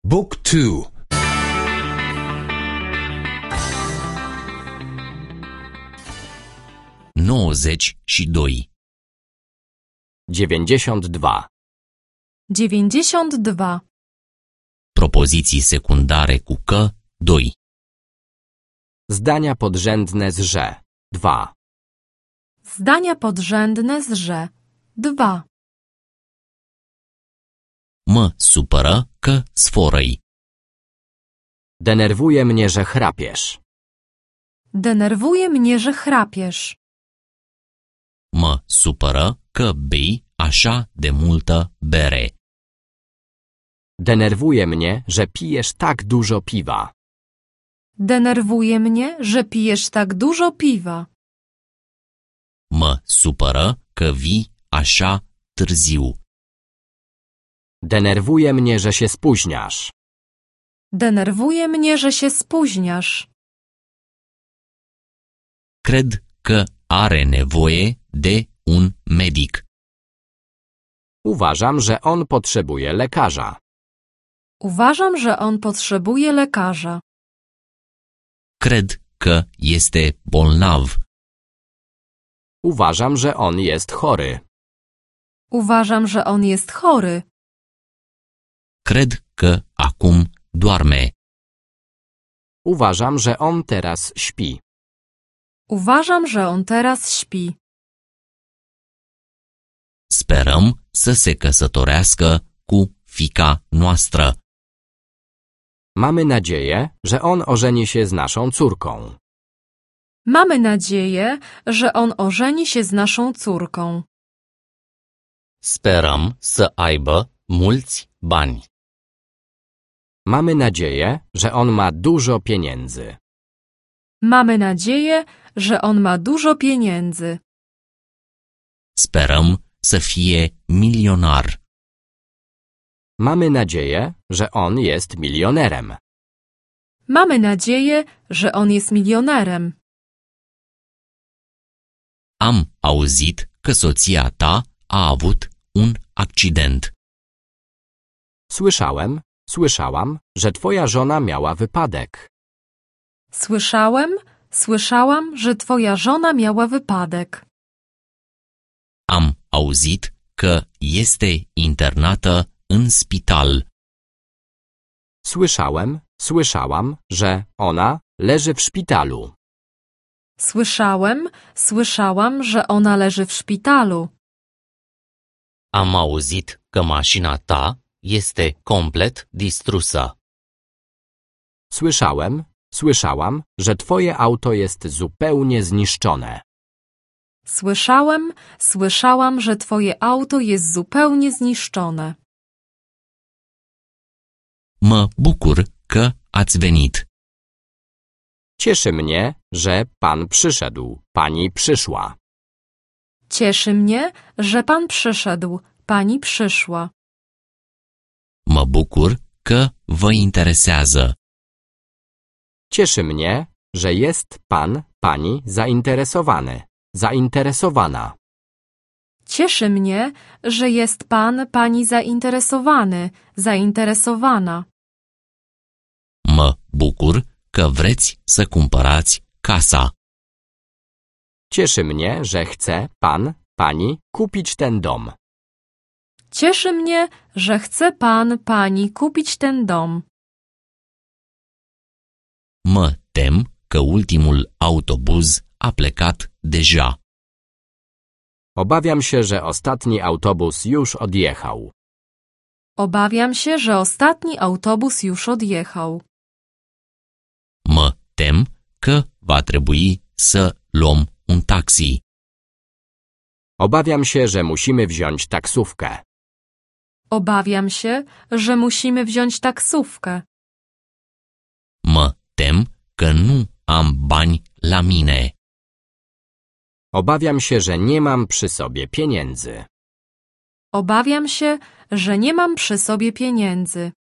Book 2. Nouăzeci și doi. 92. 92. Propoziții secundare cu că, 2. Zdania podrzędne z że. 2. Zdania podrzędne z że. 2. Mă supără că sforăi. Denerwuje mnie, że chrapiesz. Denerwuje mnie, że chrapiesz. Mă supără că bei așa de multă bere. Denerwuje mnie, że pijesz tak dużo piwa. Denerwuje mnie, że pijesz tak dużo piwa. Mă supără că vii așa târziu. Denerwuje mnie, że się spóźniasz. Denerwuje mnie, że się spóźniasz. Cred că are nevoie de un medic. Uważam, że on potrzebuje lekarza. Uważam, że on potrzebuje lekarza. Cred că este bolnav. Uważam, że on jest chory. Uważam, że on jest chory. Cred că acum doarme. Uważam, że on teraz śpi. Uważam, że on teraz śpi. Sperăm să se căsătorească cu fiica noastră. Mamy nadzieję, że on ożeni się z naszą córką. Mamy nadzieję, że on ożeni się z naszą córką. Sperăm să aibă mulți bani. Mamy nadzieję, że on ma dużo pieniędzy. Mamy nadzieję, że on ma dużo pieniędzy. Sperăm să fie milionar. Mamy nadzieję, że on jest milionerem. Mamy nadzieję, że on jest milionerem. Am auzit că soția ta a avut un accident. Słyszałam, że twoja żona miała wypadek. Słyszałam, że twoja żona miała wypadek. Am auzit că este internată în spital. Słyszałam, że ona leży w szpitalu. Słyszałam, że ona leży w szpitalu. Am auzit că mașina ta este complet distrusă. Słyszałam, że twoje auto jest zupełnie zniszczone. Słyszałam, że twoje auto jest zupełnie zniszczone. Mă bucur că ați venit. Cieszy mnie, że pan przyszedł, pani przyszła. Cieszy mnie, że pan przyszedł, pani przyszła. Mă bucur că vă interesează. Cieszy mnie, że jest pan, pani zainteresowany, zainteresowana. Cieszy mnie, że jest pan, pani zainteresowany, zainteresowana. Mă bucur că vreți să cumpărați casa. Cieszy mnie, że chce pan, pani kupić ten dom. Cieszy mnie, że chce pan, pani kupić ten dom. Mă tem că ultimul autobuz a plecat deja. Obawiam się, że ostatni autobus już odjechał. Obawiam się, że ostatni autobus już odjechał. Mă tem că va trebui să luăm un taxi. Obawiam się, że musimy wziąć taksówkę. Obawiam się, że musimy wziąć taksówkę. Mă tem că nu am bani la mine. Obawiam się, że nie mam przy sobie pieniędzy. Obawiam się, że nie mam przy sobie pieniędzy.